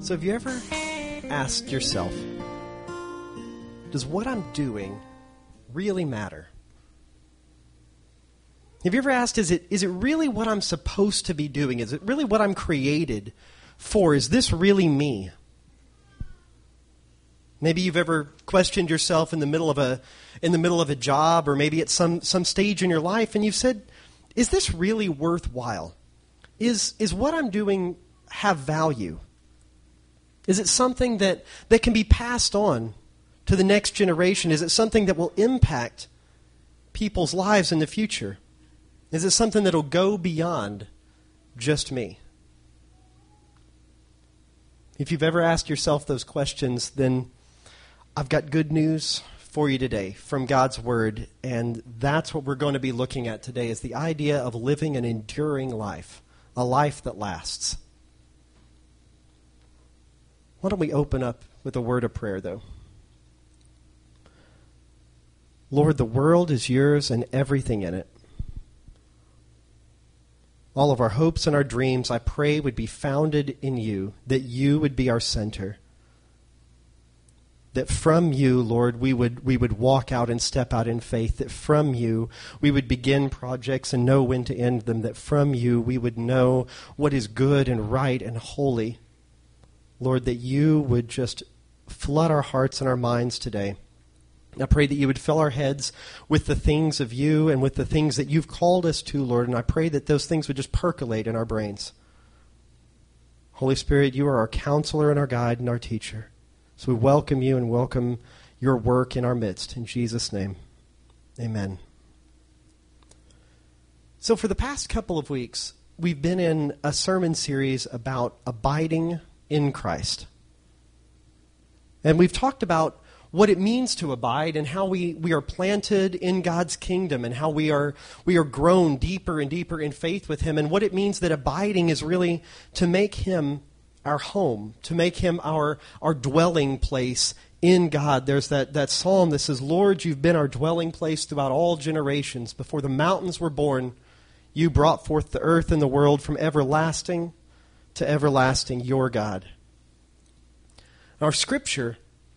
So have you ever asked yourself, does what I'm doing really matter? Have you ever asked, is it really what I'm supposed to be doing? Is it really what I'm created for? Is this really me? Maybe you've ever questioned yourself in the middle of a job, or maybe at some stage in your life, and you've said, is this really worthwhile? Is what I'm doing have value? Is it something that can be passed on to the next generation? Is it something that will impact people's lives in the future? Is it something that will go beyond just me? If you've ever asked yourself those questions, then I've got good news for you today from God's Word, and that's what we're going to be looking at today, is the idea of living an enduring life, a life that lasts. Why don't we open up with a word of prayer, though? Lord, the world is yours and everything in it. All of our hopes and our dreams, I pray, would be founded in you, that you would be our center. That from you, Lord, we would walk out and step out in faith. That from you, we would begin projects and know when to end them. That from you, we would know what is good and right and holy. Lord, that you would just flood our hearts and our minds today. I pray that you would fill our heads with the things of you and with the things that you've called us to, Lord. And I pray that those things would just percolate in our brains. Holy Spirit, you are our counselor and our guide and our teacher. So we welcome you and welcome your work in our midst. In Jesus' name, amen. So for the past couple of weeks, we've been in a sermon series about abiding in Christ. And we've talked about what it means to abide and how we are planted in God's kingdom and how we are grown deeper and deeper in faith with him, and what it means that abiding is really to make him our home, to make him our dwelling place in God. There's that psalm that says, Lord, you've been our dwelling place throughout all generations. Before the mountains were born, you brought forth the earth and the world. From everlasting to everlasting, your God. Our scripture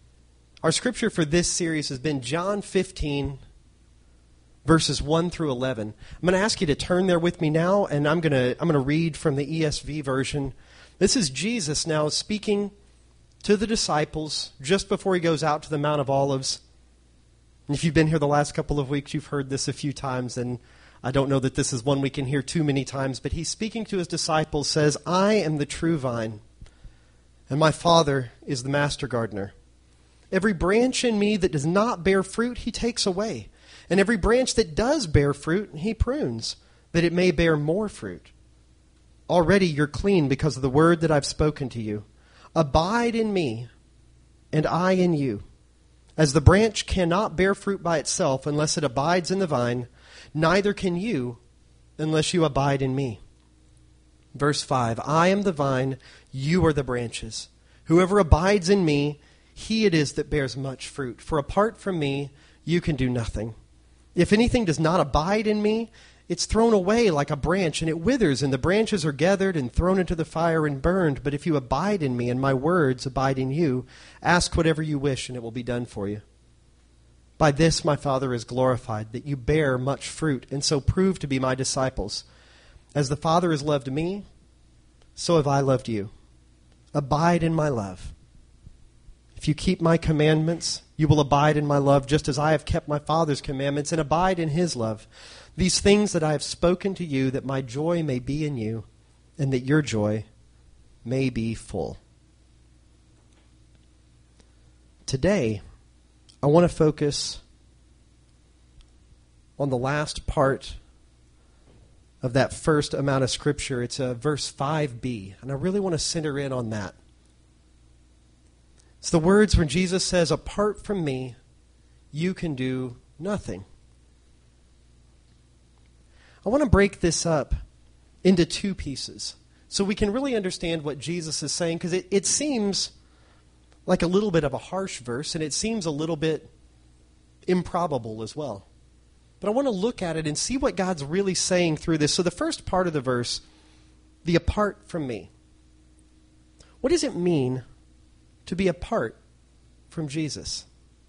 for this series has been John 15, verses 1 through 11. I'm going to ask you to turn there with me now, and I'm going to read from the ESV version. This is Jesus now speaking to the disciples just before he goes out to the Mount of Olives. And if you've been here the last couple of weeks, you've heard this a few times, and I don't know that this is one we can hear too many times, but he's speaking to his disciples, says, I am the true vine, and my Father is the master gardener. Every branch in me that does not bear fruit, he takes away. And every branch that does bear fruit, he prunes, that it may bear more fruit. Already you're clean because of the word that I've spoken to you. Abide in me, and I in you. As the branch cannot bear fruit by itself unless it abides in the vine, neither can you unless you abide in me. Verse 5, I am the vine, you are the branches. Whoever abides in me, he it is that bears much fruit. For apart from me, you can do nothing. If anything does not abide in me, it's thrown away like a branch, and it withers, and the branches are gathered and thrown into the fire and burned. But if you abide in me, and my words abide in you, ask whatever you wish, and it will be done for you. By this my Father is glorified, that you bear much fruit, and so prove to be my disciples. As the Father has loved me, so have I loved you. Abide in my love. If you keep my commandments, you will abide in my love, just as I have kept my Father's commandments and abide in his love. These things that I have spoken to you, that my joy may be in you, and that your joy may be full. Today, I want to focus on the last part of that first amount of Scripture. It's verse 5b, and I really want to center in on that. It's the words when Jesus says, apart from me, you can do nothing. I want to break this up into two pieces so we can really understand what Jesus is saying, because it seems like a little bit of a harsh verse, and it seems a little bit improbable as well. But I want to look at it and see what God's really saying through this. So the first part of the verse, the apart from me. What does it mean to be apart from Jesus?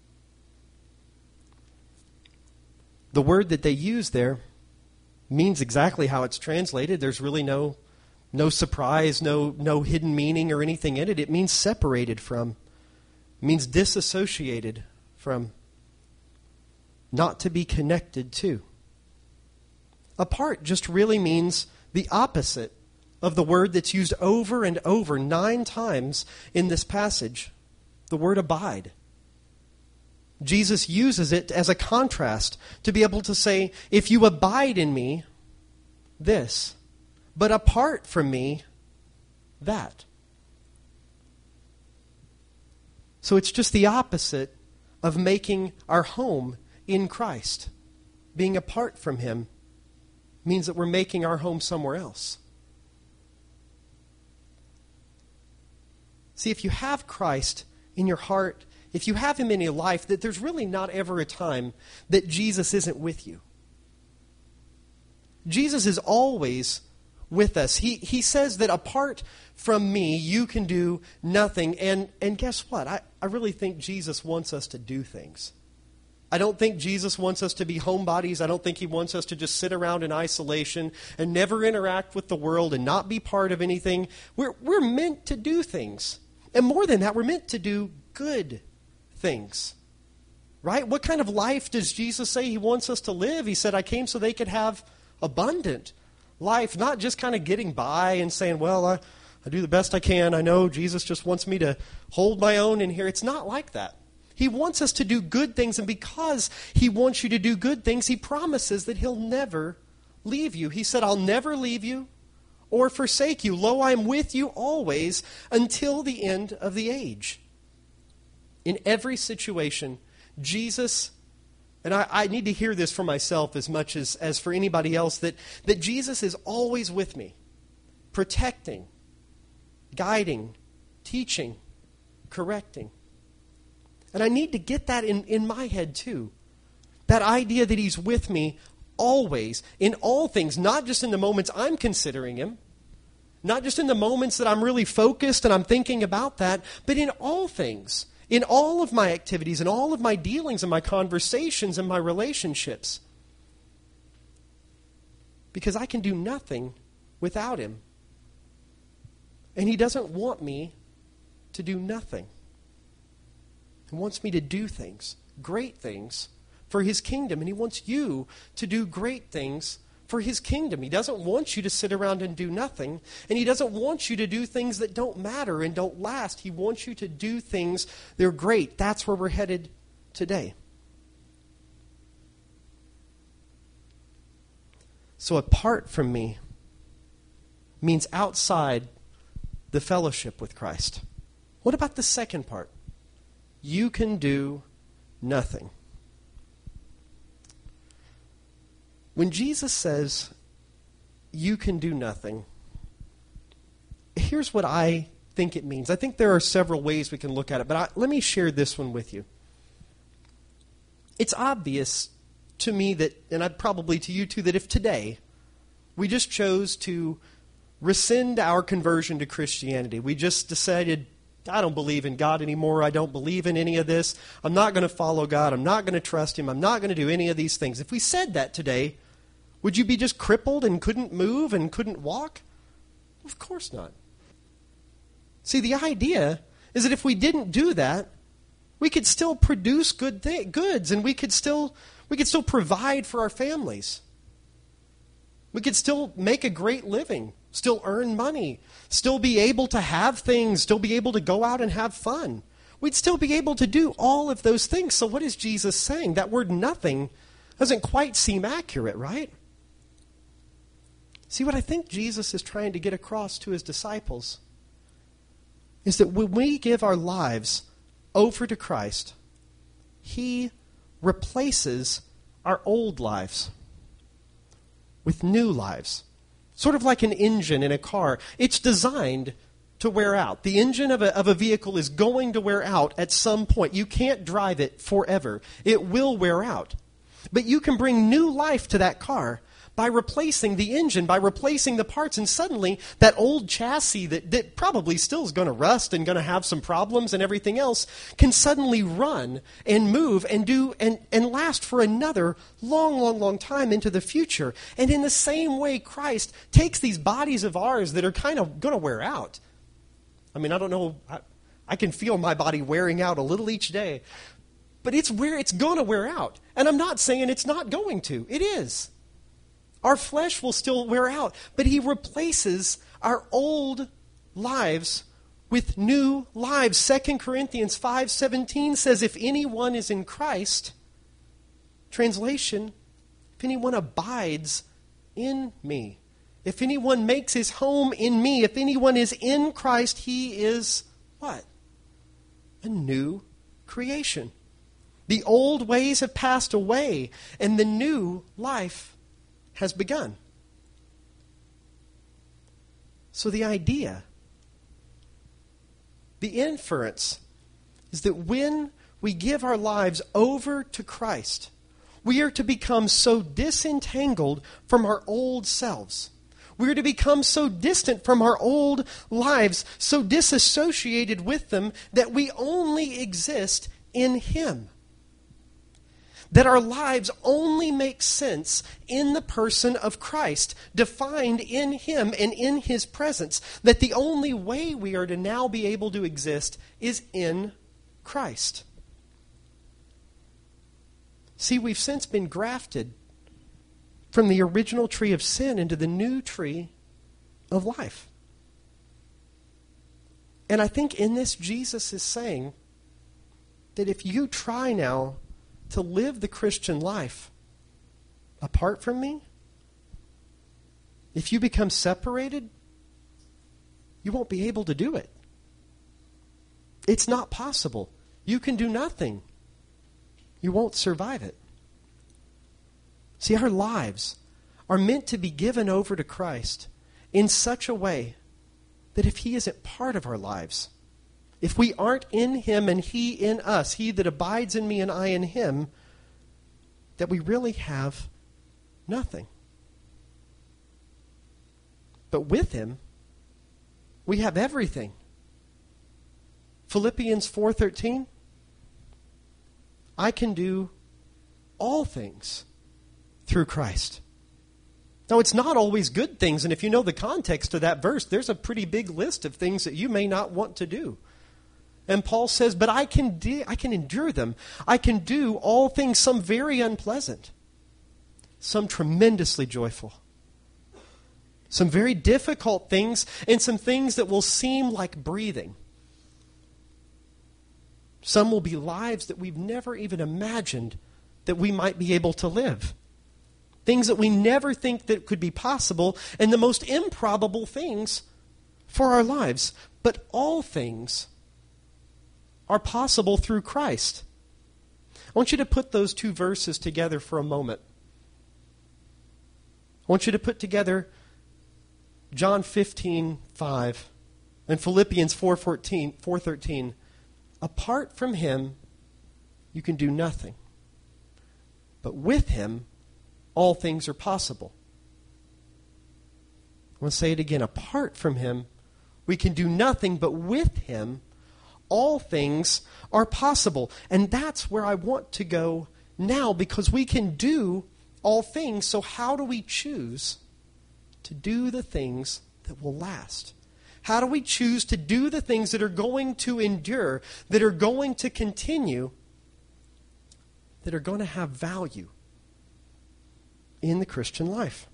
The word that they use there means exactly how it's translated. There's really no surprise, no hidden meaning or anything in it. It means separated from. It means disassociated from. Not to be connected to. Apart just really means the opposite of the word that's used over and over 9 times in this passage, the word abide. Jesus uses it as a contrast to be able to say, if you abide in me, this, but apart from me, that. So it's just the opposite of making our home in Christ. Being apart from Him means that we're making our home somewhere else. See, if you have Christ in your heart, if you have Him in your life, that there's really not ever a time that Jesus isn't with you. Jesus is always with us. He says that apart from me, you can do nothing. And guess what? I really think Jesus wants us to do things. I don't think Jesus wants us to be homebodies. I don't think He wants us to just sit around in isolation and never interact with the world and not be part of anything. We're meant to do things. And more than that, we're meant to do good things. Right? What kind of life does Jesus say He wants us to live? He said, I came so they could have abundant life, not just kind of getting by and saying, well, I do the best I can. I know Jesus just wants me to hold my own in here. It's not like that. He wants us to do good things, and because He wants you to do good things, He promises that He'll never leave you. He said, I'll never leave you or forsake you. Lo, I am with you always until the end of the age. In every situation, Jesus, and I need to hear this for myself as much as for anybody else, that Jesus is always with me, protecting, guiding, teaching, correcting. And I need to get that in my head too. That idea that He's with me always, in all things, not just in the moments I'm considering Him, not just in the moments that I'm really focused and I'm thinking about that, but in all things, in all of my activities, in all of my dealings and my conversations and my relationships. Because I can do nothing without Him. And He doesn't want me to do nothing. He wants me to do things, great things, for His kingdom. And He wants you to do great things for His kingdom. He doesn't want you to sit around and do nothing. And He doesn't want you to do things that don't matter and don't last. He wants you to do things that are great. That's where we're headed today. So apart from me means outside the fellowship with Christ. What about the second part? You can do nothing. When Jesus says, you can do nothing, here's what I think it means. I think there are several ways we can look at it, but let me share this one with you. It's obvious to me that, and probably to you too, that if today we just chose to rescind our conversion to Christianity, we just decided, I don't believe in God anymore. I don't believe in any of this. I'm not going to follow God. I'm not going to trust Him. I'm not going to do any of these things. If we said that today, would you be just crippled and couldn't move and couldn't walk? Of course not. See, the idea is that if we didn't do that, we could still produce goods, and we could still provide for our families. We could still make a great living, still earn money, still be able to have things, still be able to go out and have fun. We'd still be able to do all of those things. So what is Jesus saying? That word nothing doesn't quite seem accurate, right? See, what I think Jesus is trying to get across to His disciples is that when we give our lives over to Christ, He replaces our old lives with new lives. Sort of like an engine in a car. It's designed to wear out. The engine of a vehicle is going to wear out at some point. You can't drive it forever. It will wear out. But you can bring new life to that car by replacing the engine, by replacing the parts. And suddenly, that old chassis that probably still is going to rust and going to have some problems and everything else can suddenly run and move and do and last for another long time into the future. And in the same way, Christ takes these bodies of ours that are kind of going to wear out. I mean, I don't know. I can feel my body wearing out a little each day. But it's going to wear out. And I'm not saying it's not going to. It is. Our flesh will still wear out. But he replaces our old lives with new lives. 2 Corinthians 5:17 says, if anyone is in Christ, translation, if anyone abides in me, if anyone makes his home in me, if anyone is in Christ, he is what? A new creation. The old ways have passed away, and the new life has begun. So the idea, the inference, is that when we give our lives over to Christ, we are to become so disentangled from our old selves. We are to become so distant from our old lives, so disassociated with them, that we only exist in Him. That our lives only make sense in the person of Christ, defined in Him and in His presence. That the only way we are to now be able to exist is in Christ. See, we've since been grafted from the original tree of sin into the new tree of life. And I think in this, Jesus is saying that if you try now to live the Christian life apart from me, if you become separated, you won't be able to do it. It's not possible. You can do nothing. You won't survive it. See, our lives are meant to be given over to Christ in such a way that if He isn't part of our lives, if we aren't in Him and He in us, He that abides in me and I in Him, that we really have nothing. But with Him, we have everything. Philippians 4:13, I can do all things through Christ. Now, it's not always good things, and if you know the context of that verse, there's a pretty big list of things that you may not want to do. And Paul says, but I can endure them. I can do all things, some very unpleasant, some tremendously joyful, some very difficult things, and some things that will seem like breathing. Some will be lives that we've never even imagined that we might be able to live. Things that we never think that could be possible, and the most improbable things for our lives. But all things are possible through Christ. I want you to put those two verses together for a moment. I want you to put together John 15:5 and Philippians 4:13. Apart from Him, you can do nothing. But with Him, all things are possible. I want to say it again. Apart from Him, we can do nothing, but with Him, all things are possible. And that's where I want to go now, because we can do all things. So how do we choose to do the things that will last? How do we choose to do the things that are going to endure, that are going to continue, that are going to have value in the Christian life?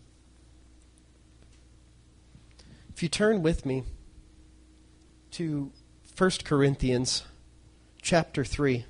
If you turn with me to 1 Corinthians chapter 3.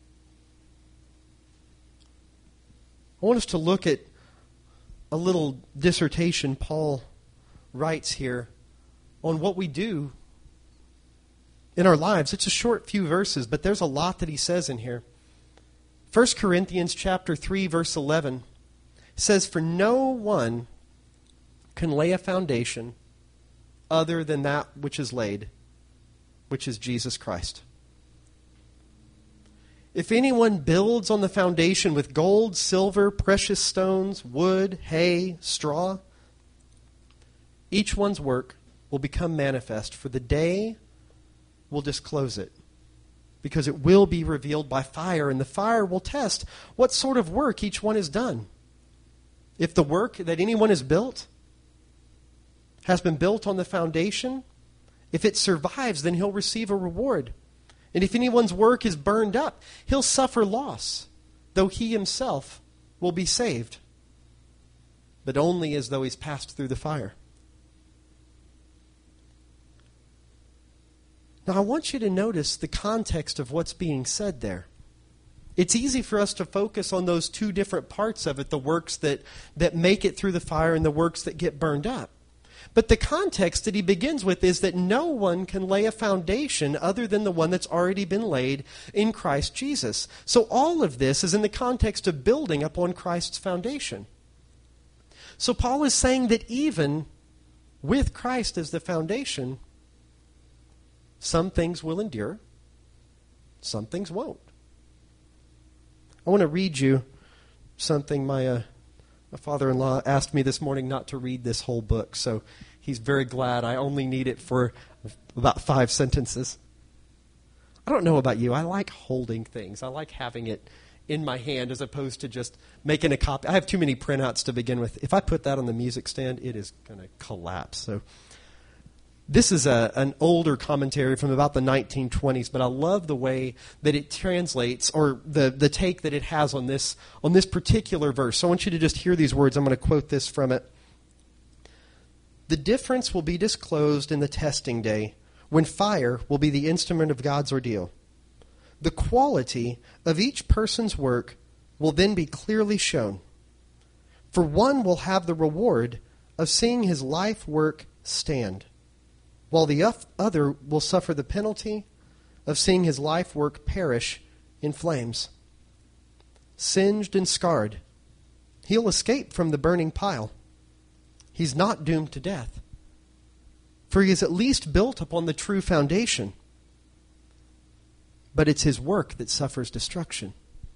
I want us to look at a little dissertation Paul writes here on what we do in our lives. It's a short few verses, but there's a lot that he says in here. 1 Corinthians chapter 3, verse 11 says, for no one can lay a foundation other than that which is laid, which is Jesus Christ. If anyone builds on the foundation with gold, silver, precious stones, wood, hay, straw, each one's work will become manifest, for the day will disclose it, because it will be revealed by fire, and the fire will test what sort of work each one has done. If the work that anyone has built has been built on the foundation, if it survives, then he'll receive a reward. And if anyone's work is burned up, he'll suffer loss, though he himself will be saved, but only as though he's passed through the fire. Now, I want you to notice the context of what's being said there. It's easy for us to focus on those two different parts of it, the works that make it through the fire and the works that get burned up. But the context that he begins with is that no one can lay a foundation other than the one that's already been laid in Christ Jesus. So all of this is in the context of building upon Christ's foundation. So Paul is saying that even with Christ as the foundation, some things will endure, some things won't. I want to read you something my father-in-law asked me this morning not to read this whole book, so he's very glad I only need it for about 5 sentences. I don't know about you. I like holding things. I like having it in my hand as opposed to just making a copy. I have too many printouts to begin with. If I put that on the music stand, it is going to collapse. So this is an older commentary from about the 1920s, but I love the way that it translates, or the take that it has on this particular verse. So I want you to just hear these words. I'm going to quote this from it. The difference will be disclosed in the testing day, when fire will be the instrument of God's ordeal. The quality of each person's work will then be clearly shown. For one will have the reward of seeing his life work stand, while the other will suffer the penalty of seeing his life work perish in flames. Singed and scarred, he'll escape from the burning pile. He's not doomed to death, for he is at least built upon the true foundation. But it's his work that suffers destruction.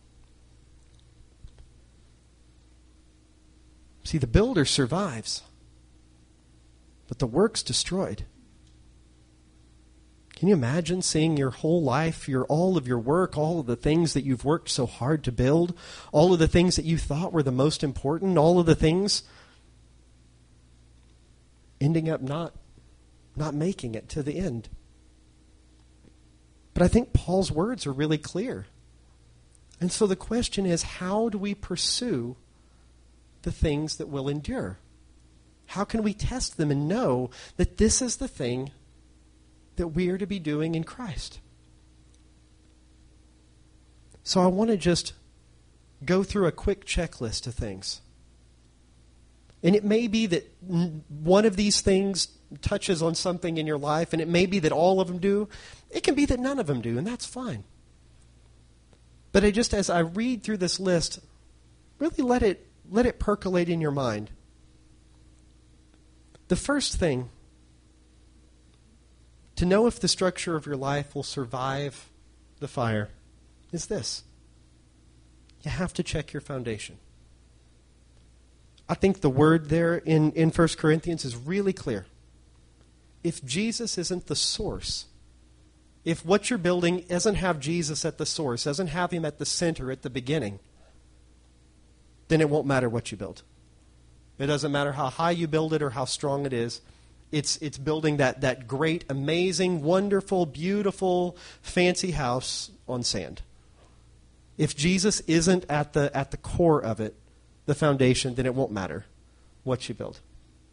See, the builder survives, but the work's destroyed. Can you imagine seeing your whole life, all of your work, all of the things that you've worked so hard to build, all of the things that you thought were the most important, all of the things ending up not making it to the end? But I think Paul's words are really clear. And so the question is, how do we pursue the things that will endure? How can we test them and know that this is the thing that we are to be doing in Christ? So I want to just go through a quick checklist of things. And it may be that one of these things touches on something in your life, and it may be that all of them do. It can be that none of them do, and that's fine. But as I read through this list, really let it percolate in your mind. The first thing to know if the structure of your life will survive the fire is this: you have to check your foundation. I think the word there in 1 Corinthians is really clear. If Jesus isn't the source, if what you're building doesn't have Jesus at the source, doesn't have him at the center, at the beginning, then it won't matter what you build. It doesn't matter how high you build it or how strong it is. It's building that great, amazing, wonderful, beautiful, fancy house on sand. If Jesus isn't at the core of it, the foundation, then it won't matter what you build.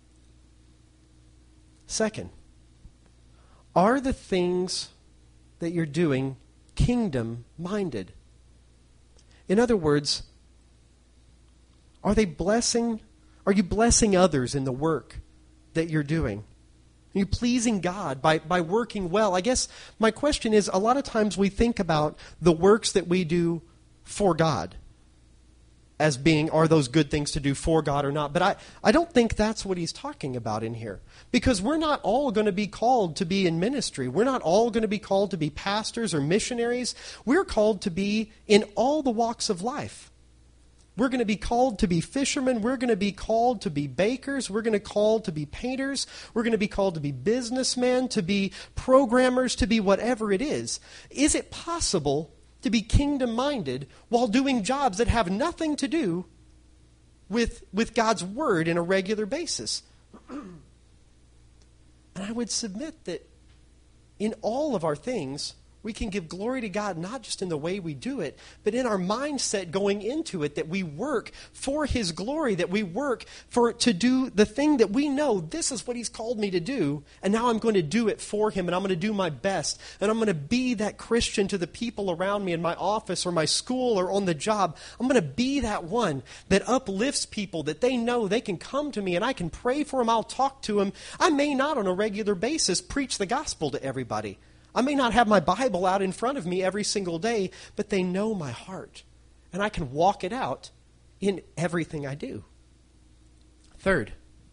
Second, are the things that you're doing kingdom-minded? In other words, are you blessing others in the work that you're doing? Are you pleasing God by working well? I guess my question is, a lot of times we think about the works that we do for God. as being, are those good things to do for God or not? But I don't think that's what he's talking about in here. Because we're not all going to be called to be in ministry. We're not all going to be called to be pastors or missionaries. We're called to be in all the walks of life. We're going to be called to be fishermen. We're going to be called to be bakers. We're going to be called to be painters. We're going to be called to be businessmen, to be programmers, to be whatever it is. Is it possible to be kingdom-minded while doing jobs that have nothing to do with God's word in a regular basis? And I would submit that in all of our things, we can give glory to God not just in the way we do it, but in our mindset going into it, that we work for his glory, that we work to do the thing that we know this is what he's called me to do, and now I'm going to do it for him, and I'm going to do my best, and I'm going to be that Christian to the people around me in my office or my school or on the job. I'm going to be that one that uplifts people, that they know they can come to me and I can pray for them, I'll talk to them. I may not on a regular basis preach the gospel to everybody. I may not have my Bible out in front of me every single day, but they know my heart. And I can walk it out in everything I do. Third,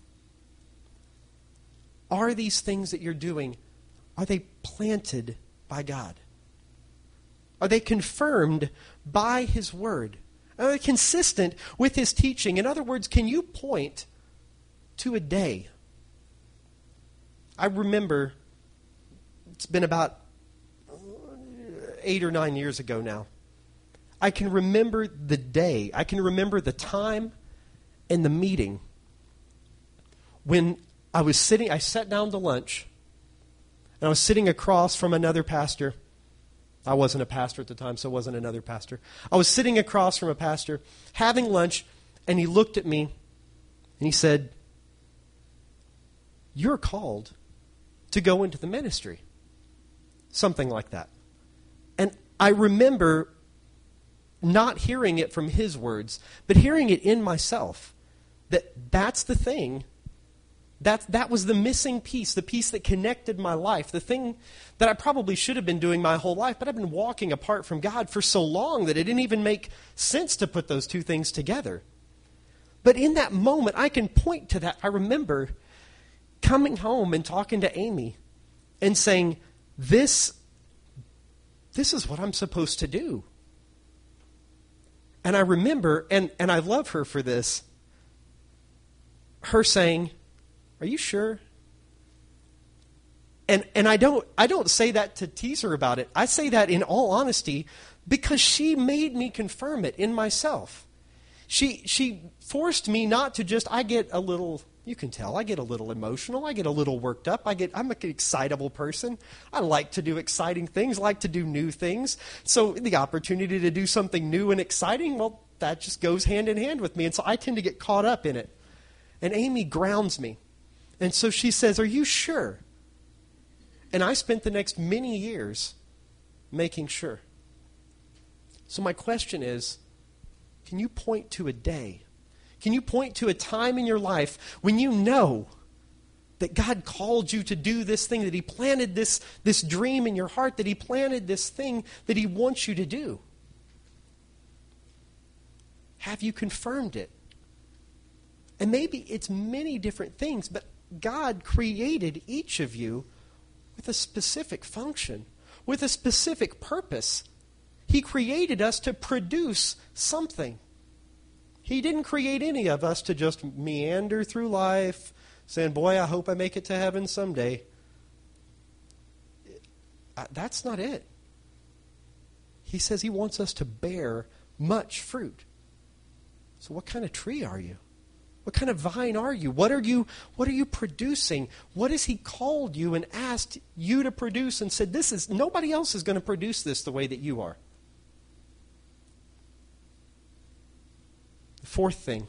are these things that you're doing, are they planted by God? Are they confirmed by his word? Are they consistent with his teaching? In other words, can you point to a day? I remember, it's been about 8 or 9 years ago now. I can remember the day. I can remember the time and the meeting when I sat down to lunch, and I was sitting across from another pastor. I wasn't a pastor at the time, so it wasn't another pastor. I was sitting across from a pastor, having lunch, and he looked at me, and he said, "You're called to go into the ministry." Something like that. And I remember not hearing it from his words, but hearing it in myself, that's the thing. That was the missing piece, the piece that connected my life, the thing that I probably should have been doing my whole life, but I've been walking apart from God for so long that it didn't even make sense to put those two things together. But in that moment, I can point to that. I remember coming home and talking to Amy and saying, This is what I'm supposed to do. And I remember, and I love her for this, her saying, "Are you sure?" And I don't say that to tease her about it. I say that in all honesty because she made me confirm it in myself. She forced me not to just, I get a little, you can tell, I get a little emotional. I get a little worked up. I'm an excitable person. I like to do exciting things, like to do new things. So the opportunity to do something new and exciting, well, that just goes hand in hand with me. And so I tend to get caught up in it. And Amy grounds me. And so she says, "Are you sure?" And I spent the next many years making sure. So my question is, can you point to a day? Can you point to a time in your life when you know that God called you to do this thing, that he planted this dream in your heart, that he planted this thing that he wants you to do? Have you confirmed it? And maybe it's many different things, but God created each of you with a specific function, with a specific purpose. He created us to produce something. He didn't create any of us to just meander through life, saying, "Boy, I hope I make it to heaven someday." That's not it. He says he wants us to bear much fruit. So what kind of tree are you? What kind of vine are you? What are you producing? What has he called you and asked you to produce and said, nobody else is going to produce this the way that you are? The fourth thing,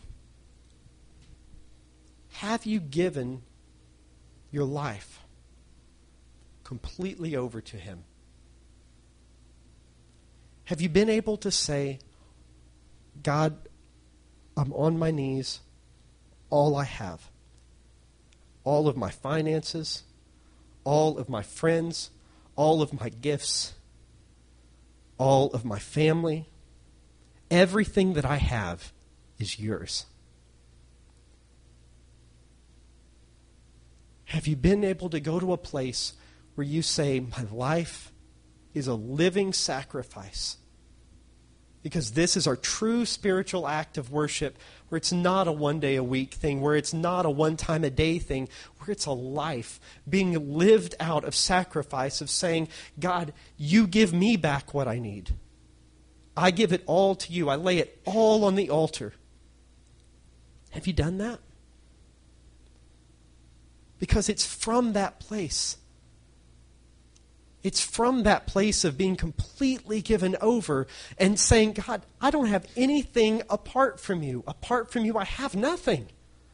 have you given your life completely over to him? Have you been able to say, "God, I'm on my knees, all I have, all of my finances, all of my friends, all of my gifts, all of my family, everything that I have, is yours. Have you been able to go to a place where you say, my life is a living sacrifice? Because this is our true spiritual act of worship, where it's not a one-day-a-week thing, where it's not a one-time-a-day thing, where it's a life being lived out of sacrifice, of saying, God, you give me back what I need. I give it all to you. I lay it all on the altar. Have you done that? Because it's from that place. It's from that place of being completely given over and saying, God, I don't have anything apart from you. Apart from you, I have nothing.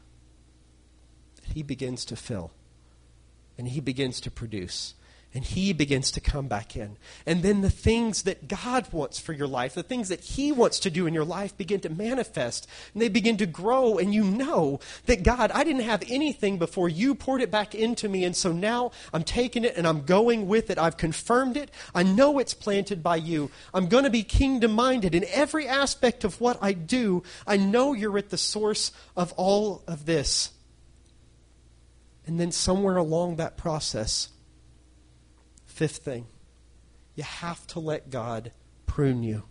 He begins to fill. And he begins to produce. And he begins to come back in. And then the things that God wants for your life, the things that he wants to do in your life begin to manifest. And they begin to grow. And you know that, God, I didn't have anything before you poured it back into me. And so now I'm taking it and I'm going with it. I've confirmed it. I know it's planted by you. I'm going to be kingdom-minded. In every aspect of what I do, I know you're at the source of all of this. And then somewhere along that process, fifth thing, you have to let God prune you.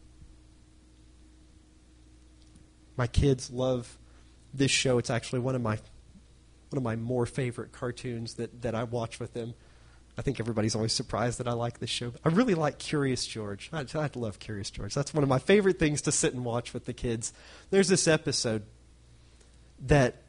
My kids love this show. It's actually one of my more favorite cartoons that I watch with them. I think everybody's always surprised that I like this show. I really like Curious George. I love Curious George. That's one of my favorite things to sit and watch with the kids. There's this episode that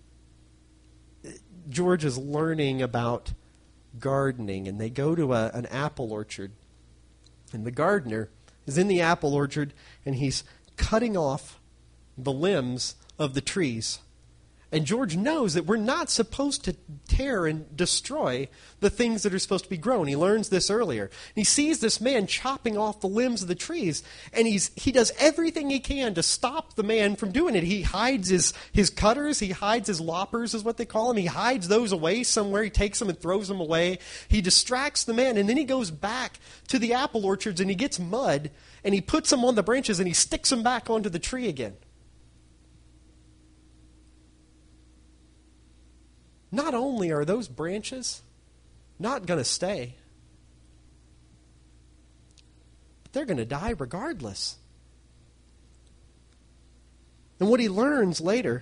George is learning about gardening, and they go to an apple orchard, and the gardener is in the apple orchard, and he's cutting off the limbs of the trees. And George knows that we're not supposed to tear and destroy the things that are supposed to be grown. He learns this earlier. He sees this man chopping off the limbs of the trees, and he does everything he can to stop the man from doing it. He hides his cutters, he hides his loppers is what they call them. He hides those away somewhere. He takes them and throws them away. He distracts the man, and then he goes back to the apple orchards, and he gets mud, and he puts them on the branches, and he sticks them back onto the tree again. Not only are those branches not going to stay, but they're going to die regardless. And what he learns later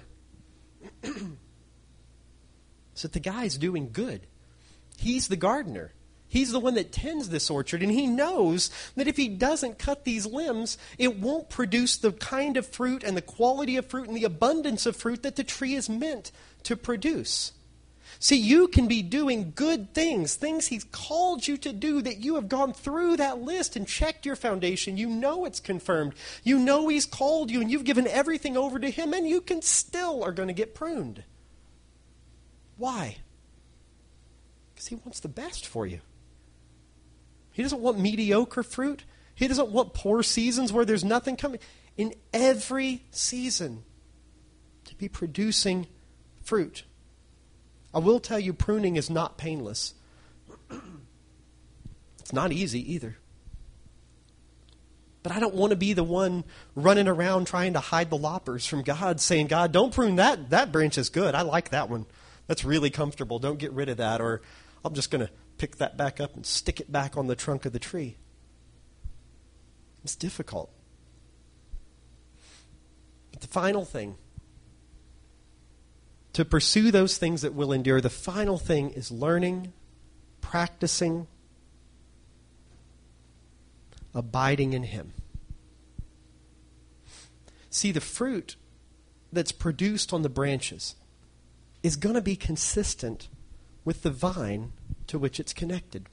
is that the guy's doing good. He's the gardener. He's the one that tends this orchard, and he knows that if he doesn't cut these limbs, it won't produce the kind of fruit and the quality of fruit and the abundance of fruit that the tree is meant to produce. See, you can be doing good things he's called you to do, that you have gone through that list and checked your foundation. You know it's confirmed. You know he's called you, and you've given everything over to him, and you can still are going to get pruned. Why? Because he wants the best for you. He doesn't want mediocre fruit. He doesn't want poor seasons where there's nothing coming. In every season, to be producing fruit. I will tell you, pruning is not painless. It's not easy either. But I don't want to be the one running around trying to hide the loppers from God, saying, God, don't prune that. That branch is good. I like that one. That's really comfortable. Don't get rid of that. Or I'm just going to pick that back up and stick it back on the trunk of the tree. It's difficult. But the final thing, to pursue those things that will endure, the final thing is learning, practicing, abiding in him. See, the fruit that's produced on the branches is going to be consistent with the vine to which it's connected.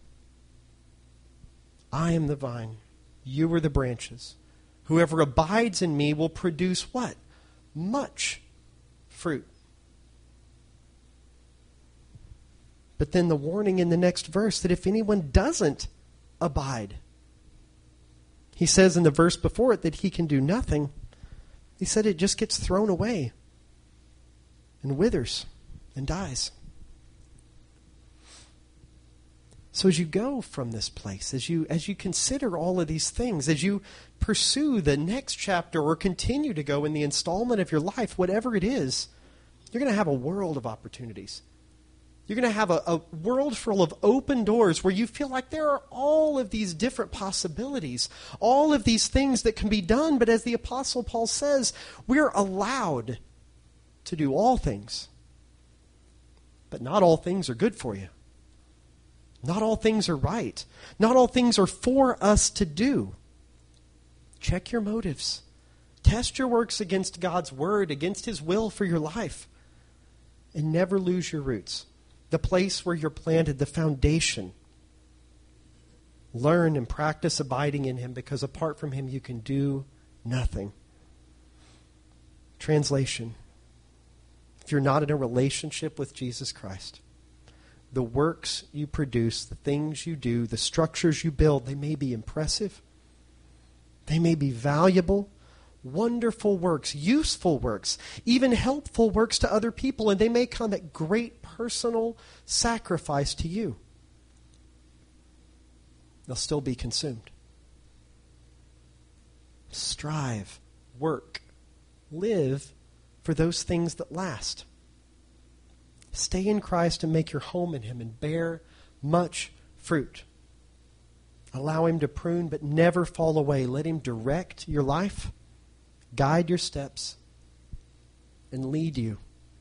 I am the vine. You are the branches. Whoever abides in me will produce what? Much fruit. But then the warning in the next verse that if anyone doesn't abide, he says in the verse before it that he can do nothing. He said it just gets thrown away and withers and dies. So as you go from this place, as you consider all of these things, as you pursue the next chapter or continue to go in the installment of your life, whatever it is, you're going to have a world of opportunities. You're going to have a world full of open doors where you feel like there are all of these different possibilities, all of these things that can be done. But as the Apostle Paul says, we're allowed to do all things. But not all things are good for you. Not all things are right. Not all things are for us to do. Check your motives. Test your works against God's word, against His will for your life. And never lose your roots. The place where you're planted, the foundation. Learn and practice abiding in Him, because apart from Him you can do nothing. Translation. If you're not in a relationship with Jesus Christ, the works you produce, the things you do, the structures you build, they may be impressive. They may be valuable, wonderful works, useful works, even helpful works to other people, and they may come at great personal sacrifice to you. They'll still be consumed. Strive, work, live for those things that last. Stay in Christ and make your home in Him and bear much fruit. Allow Him to prune, but never fall away. Let Him direct your life, guide your steps, and lead you.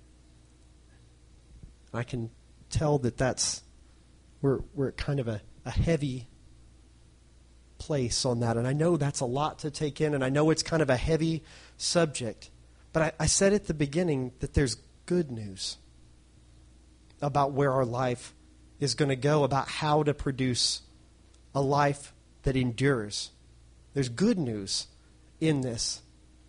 I can tell that we're at kind of a heavy place on that. And I know that's a lot to take in, and I know it's kind of a heavy subject. But I said at the beginning that there's good news about where our life is going to go, about how to produce a life that endures. There's good news in this.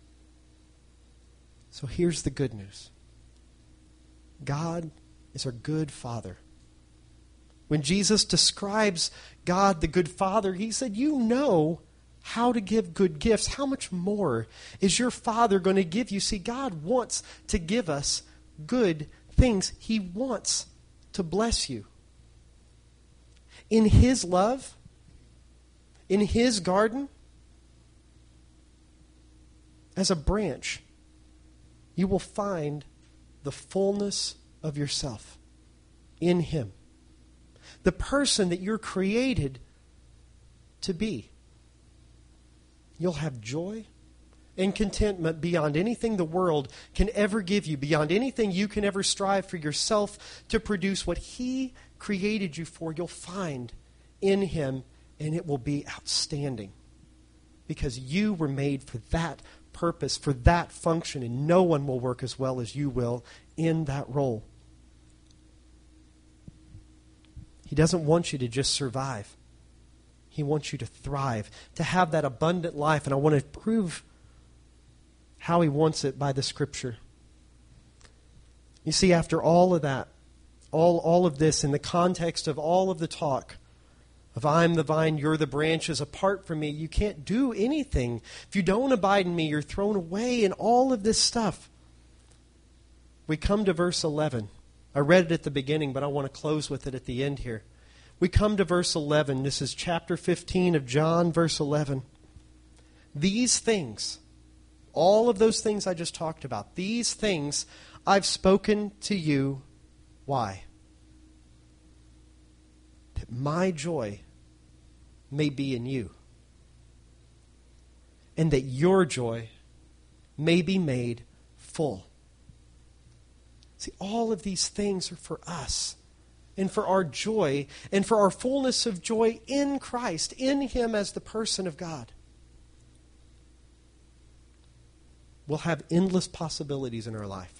So here's the good news. God is our good Father. When Jesus describes God, the good Father, He said, you know how to give good gifts. How much more is your Father going to give you? See, God wants to give us good things. He wants to bless you. In His love, in His garden, as a branch, you will find the fullness of yourself in Him. The person that you're created to be. You'll have joy and contentment beyond anything the world can ever give you, beyond anything you can ever strive for yourself to produce. What He created you for, you'll find in Him, and it will be outstanding. Because you were made for that purpose, for that function, and no one will work as well as you will in that role. He doesn't want you to just survive. He wants you to thrive, to have that abundant life. And I want to prove how He wants it by the Scripture. You see, after all of that, all of this, in the context of all of the talk of I'm the vine, you're the branches, apart from me, you can't do anything. If you don't abide in me, you're thrown away, and all of this stuff. We come to verse 11. I read it at the beginning, but I want to close with it at the end here. We come to verse 11. This is chapter 15 of John, verse 11. These things, all of those things I just talked about, these things I've spoken to you. Why? That my joy may be in you, and that your joy may be made full. See, all of these things are for us and for our joy and for our fullness of joy in Christ, in Him as the person of God. We'll have endless possibilities in our life.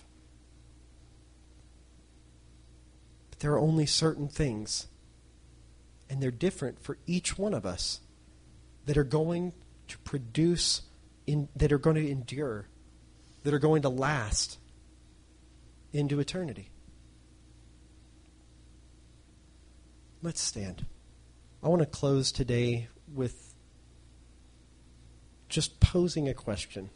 But there are only certain things, and they're different for each one of us, that are going to produce, that are going to endure, that are going to last into eternity. Let's stand. I want to close today with just posing a question.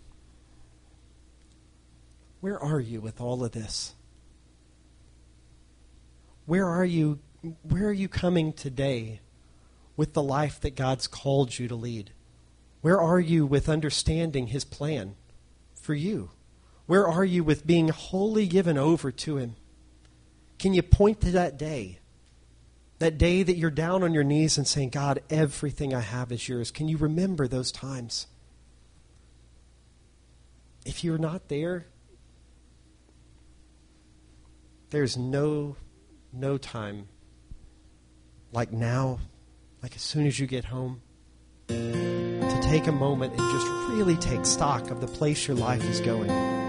Where are you with all of this? Where are you Where are you coming today with the life that God's called you to lead? Where are you with understanding His plan for you? Where are you with being wholly given over to Him? Can you point to that day? That day that you're down on your knees and saying, God, everything I have is yours. Can you remember those times? If you're not there, there's no time like now, like as soon as you get home, to take a moment and just really take stock of the place your life is going.